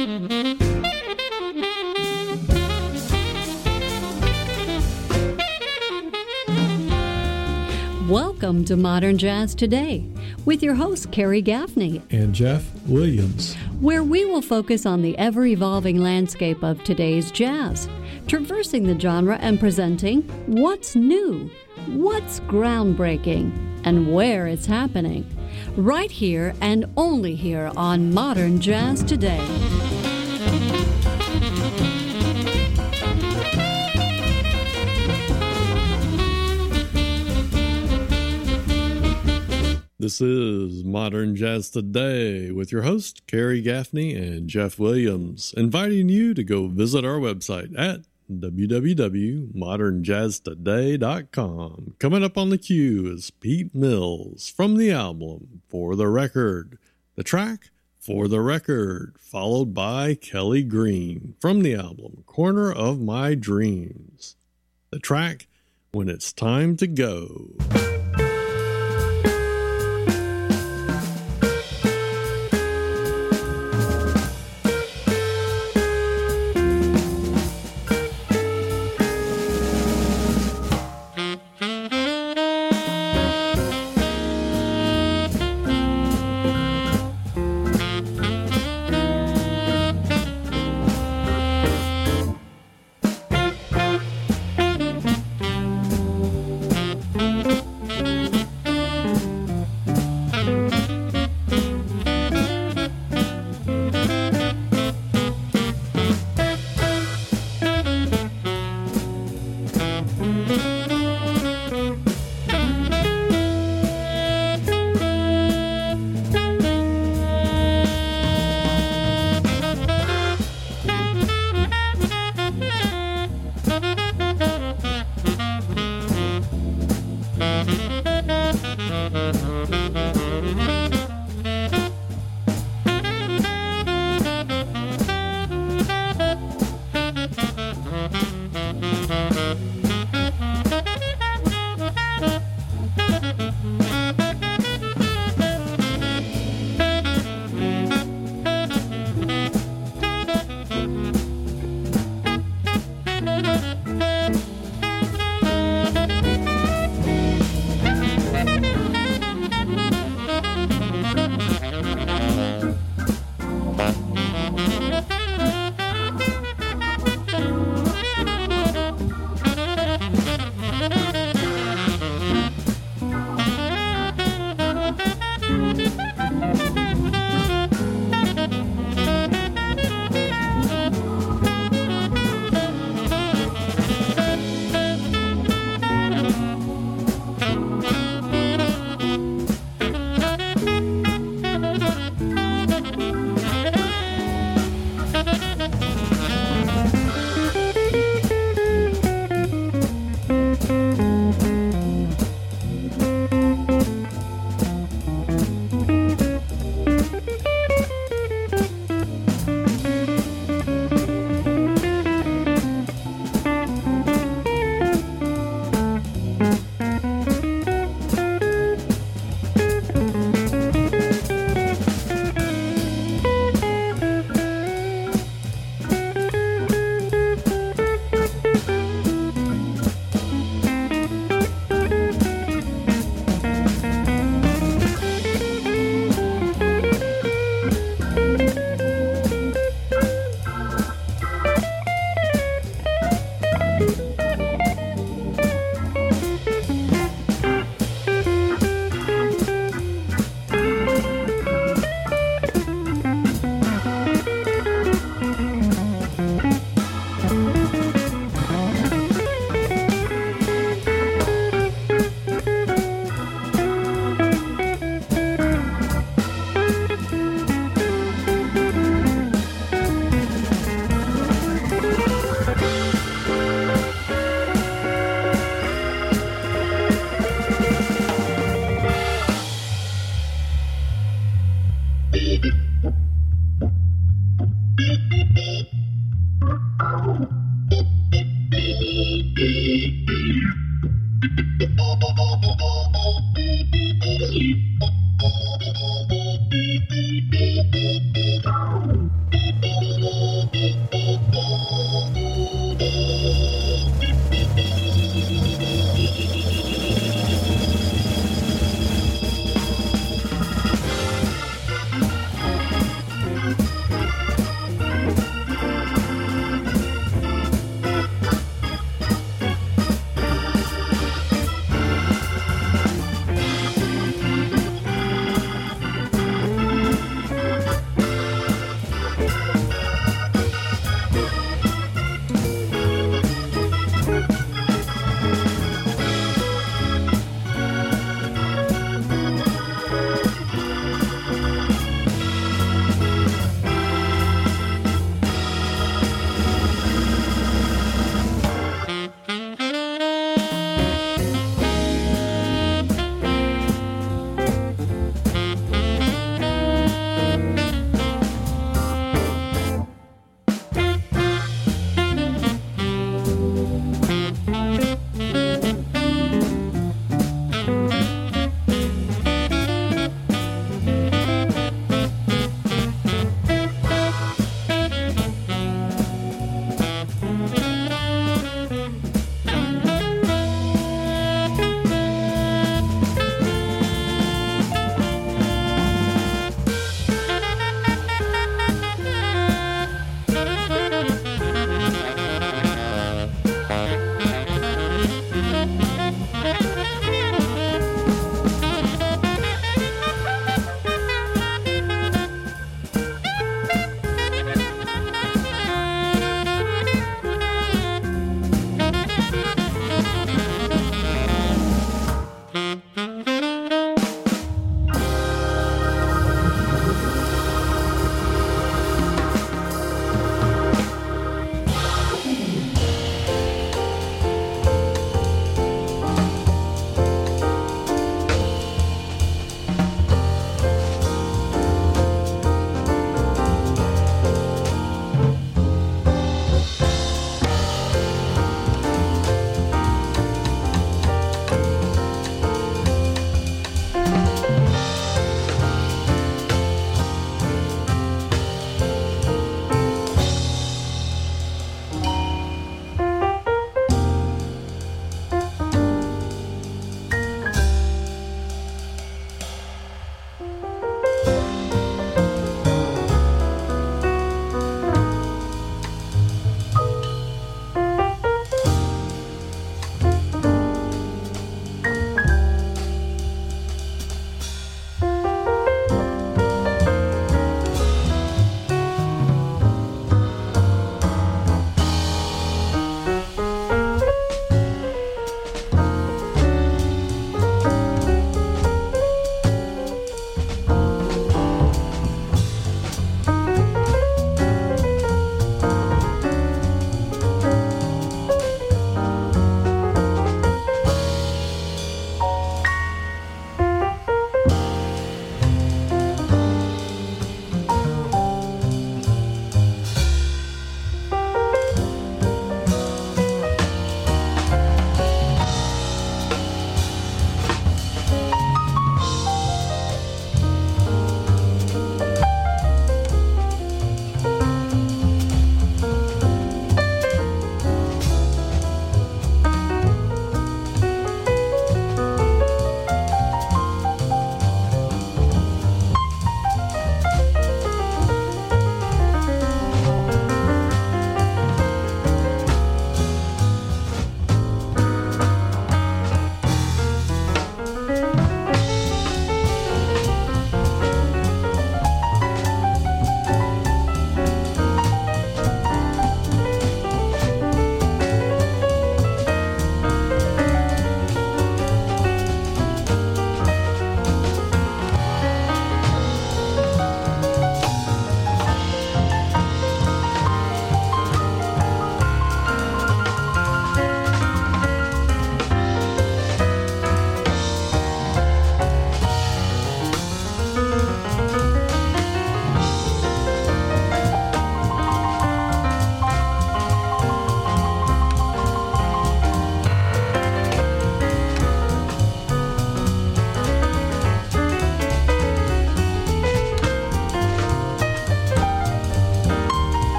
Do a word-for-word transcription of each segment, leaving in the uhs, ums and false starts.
Welcome to Modern Jazz Today with your host, Carrie Gaffney and Jeff Williams, where we will focus on the ever-evolving landscape of today's jazz, traversing the genre and presenting what's new, what's groundbreaking, and where it's happening. Right here and only here on Modern Jazz Today. This is Modern Jazz Today with your host, Carrie Gaffney and Jeff Williams, inviting you to go visit our website at w w w dot modern jazz today dot com. Coming up on the queue is Pete Mills from the album For the Record. The track, For the Record, followed by Kelly Green from the album Corner of My Dreams. The track, When It's Time to Go.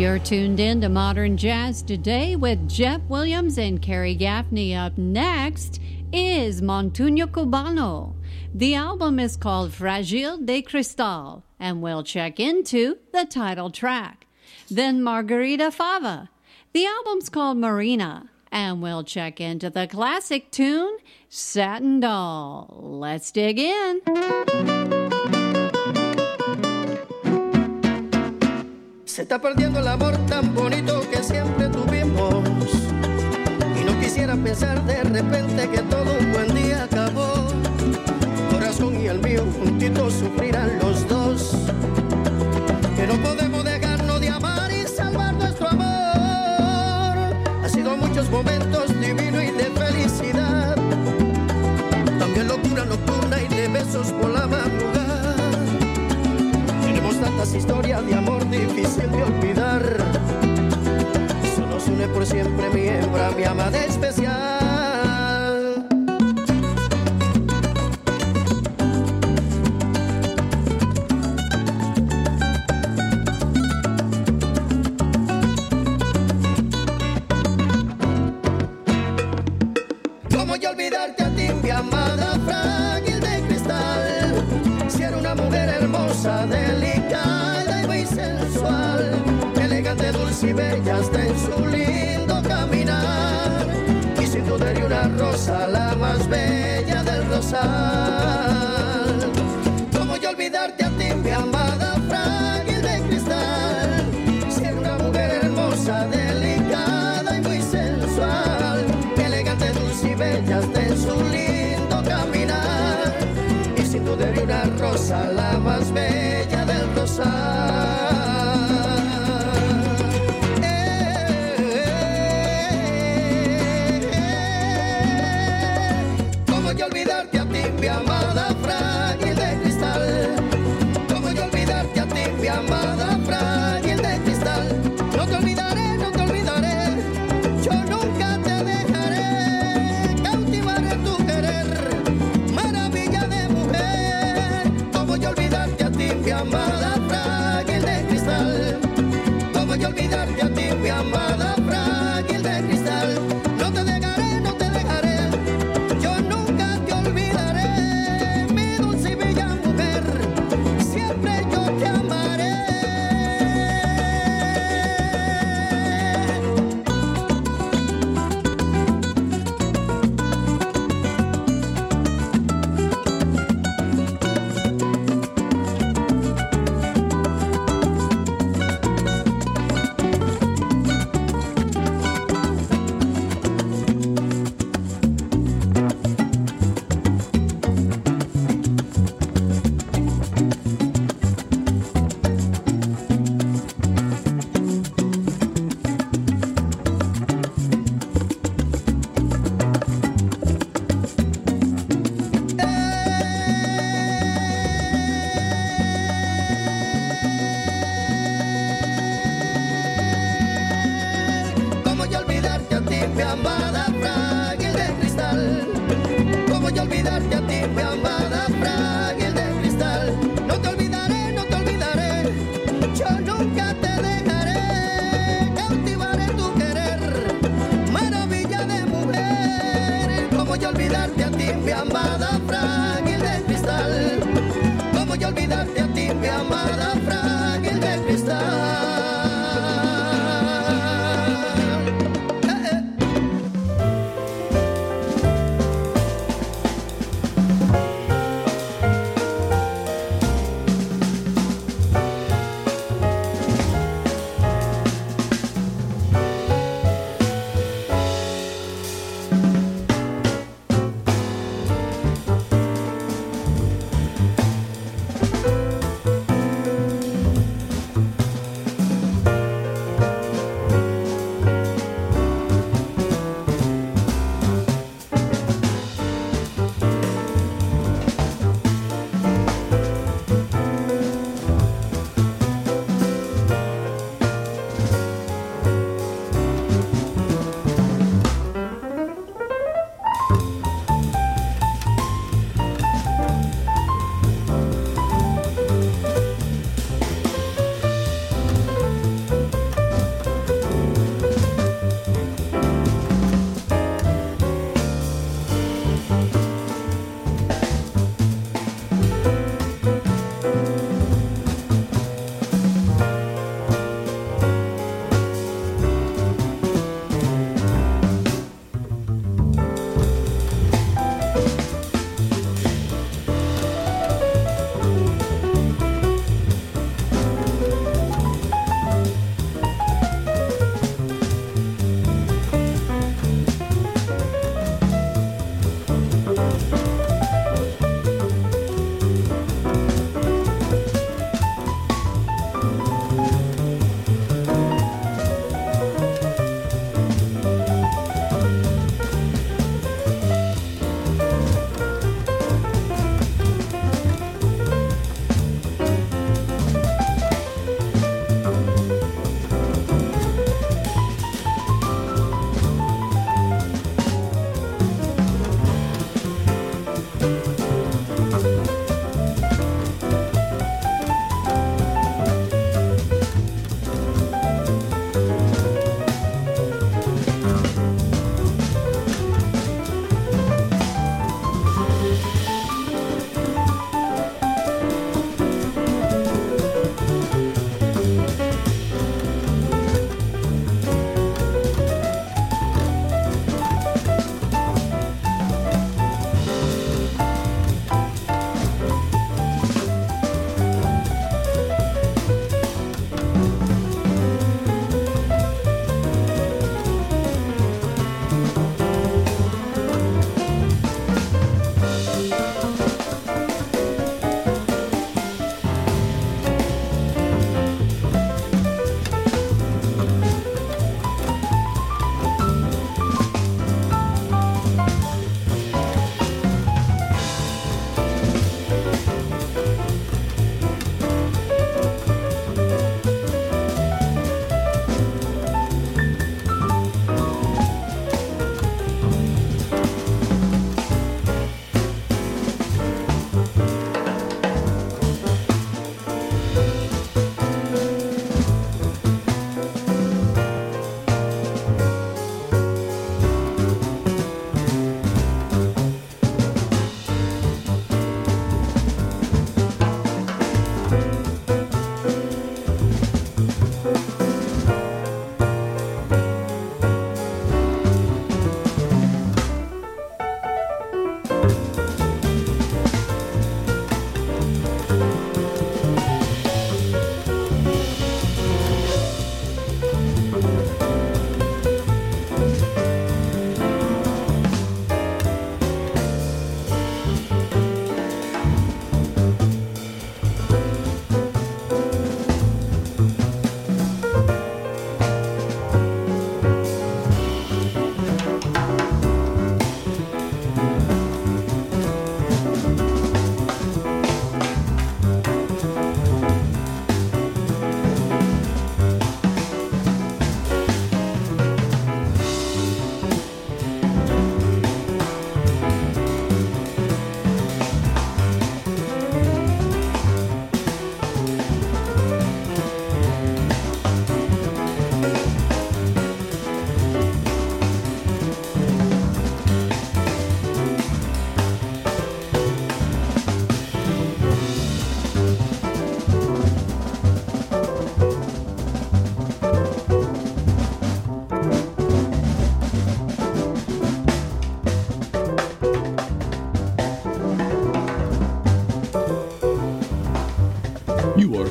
You're tuned in to Modern Jazz Today with Jeff Williams and Carrie Gaffney. Up next is Montuno Cubano. The album is called Fragile de Cristal, and we'll check into the title track. Then Margarita Fava. The album's called Marina, and we'll check into the classic tune, Satin Doll. Let's dig in. Se está perdiendo el amor tan bonito que siempre tuvimos. Y no quisiera pensar de repente que todo un buen día acabó. Tu corazón y el mío juntitos sufrirán los dos. Que no podemos dejarnos de amar y salvar nuestro amor. Ha sido muchos momentos divinos y de felicidad. También locura nocturna y de besos por la madrugada. Tenemos tantas historias de amor difícil de olvidar. Eso nos une por siempre, mi hembra, mi amada especial. ¿Cómo yo olvidarte a ti, mi amada frágil de cristal? Si era una mujer hermosa, delicada y muy sensual, elegante, dulce y bella hasta en su lindo caminar, y sin duda era una rosa, la más bella del rosal. ¿Cómo yo olvidarte a ti, mi amada frágil de cristal? Si era una mujer hermosa, delicada y muy sensual, elegante, dulce y bella hasta en su lindo caminar, y sin duda era una rosa, la más bella del rosal. ¿Cómo yo olvidarte a ti, mi amada frágil de cristal? ¿Cómo yo olvidarte a ti, mi amada frágil de cristal? No te olvidaré, no te olvidaré, yo nunca te dejaré, cautivaré tu querer, maravilla de mujer. ¿Cómo yo olvidarte a ti, mi amada frágil de cristal? ¿Cómo yo olvidarte a ti, mi amada frágil de cristal? No te dejaré, no te dejaré, yo nunca te olvidaré, mi dulce y bella mujer, siempre yo te amaré. ¿Cómo yo olvidarte a ti, mi amada frágil de cristal? ¿Cómo yo olvidarte a ti, mi amada frágil de cristal? No te olvidaré, no te olvidaré, yo nunca te dejaré, cautivaré tu querer, maravilla de mujer. ¿Cómo yo olvidarte a ti, mi amada frágil de cristal? ¿Cómo yo olvidarte a ti, mi amada frágil de cristal?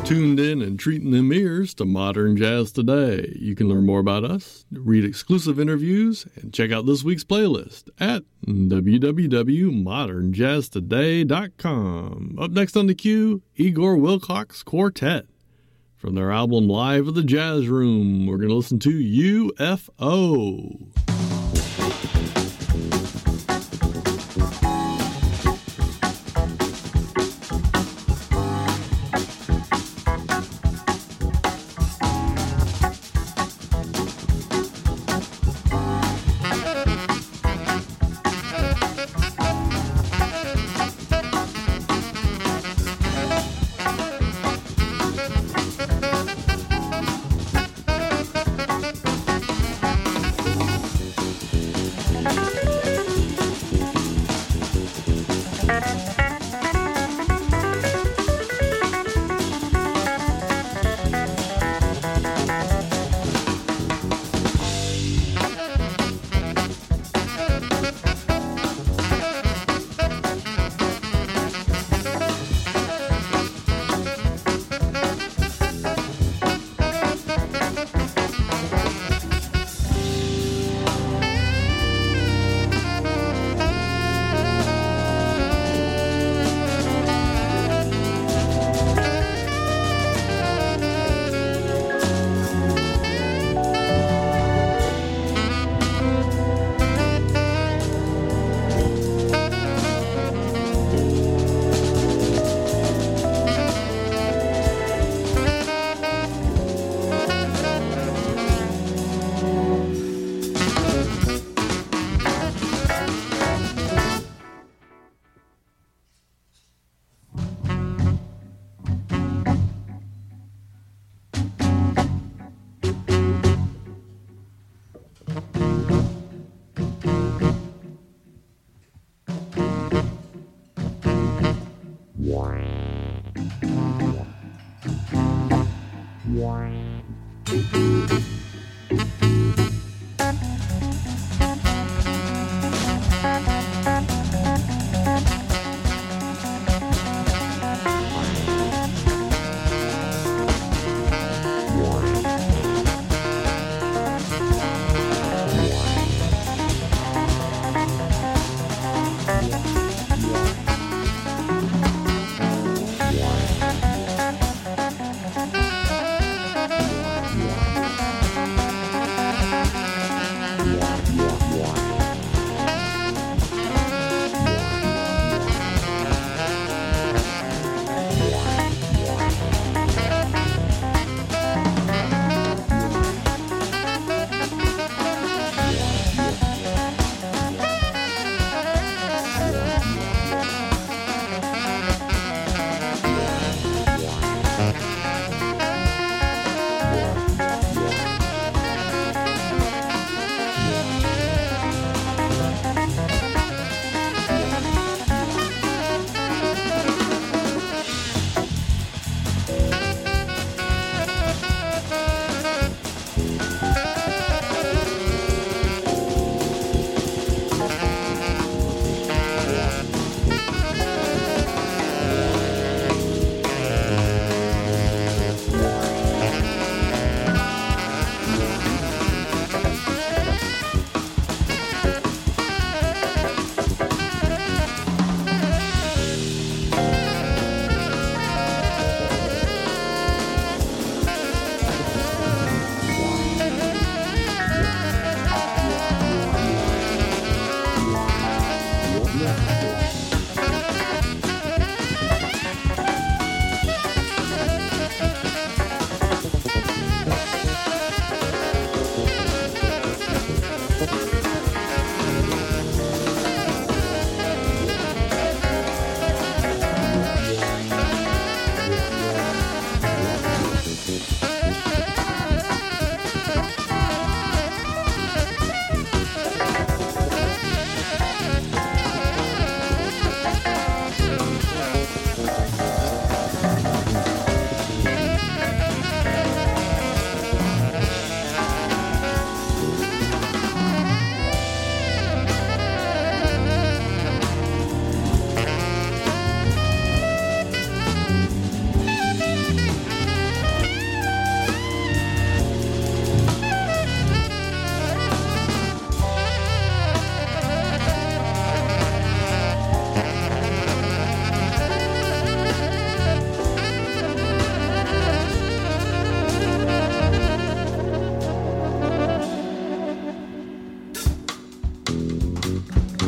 tuned in and treating them ears to Modern Jazz Today. You can learn more about us, read exclusive interviews, and check out this week's playlist at w w w dot modern jazz today dot com. Up next on the queue, Igor Wilcox Quartet. From their album Live at the Jazz Room, we're going to listen to U F O.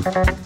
Thank you.